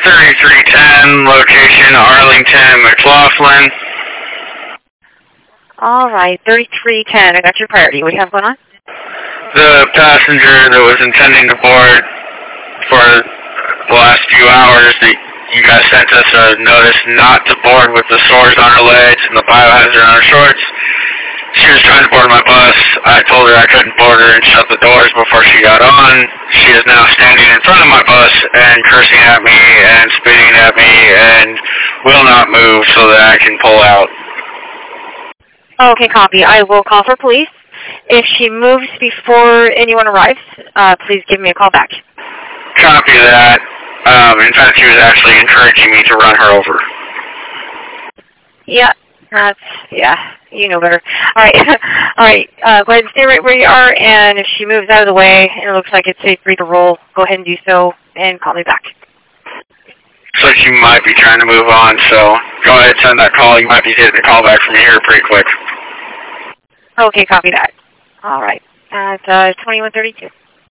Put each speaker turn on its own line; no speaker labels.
3310, location Arlington, McLaughlin.
All right, 3310. I got your priority. What do you have going on?
The passenger that was intending to board for the last few hours, you guys sent us a notice not to board with the sores on her legs and the biohazard on her shorts. She was trying to board my bus. I told her I couldn't board her and shut the doors before she got on. She is now standing in front of my bus and cursing at me and spitting at me and will not move so that I can pull out.
Okay, copy. I will call for police. If she moves before anyone arrives, please give me a call back.
Copy that. In fact, she was actually encouraging me to run her over.
Yeah, you know better. All right, all right. Go ahead and stay right where you are, and if she moves out of the way and it looks like it's safe for you to roll, go ahead and do so and call me back.
So she might be trying to move on, so go ahead and send that call. You might be getting a call back from here pretty quick.
Okay, copy that. All right. At 2132.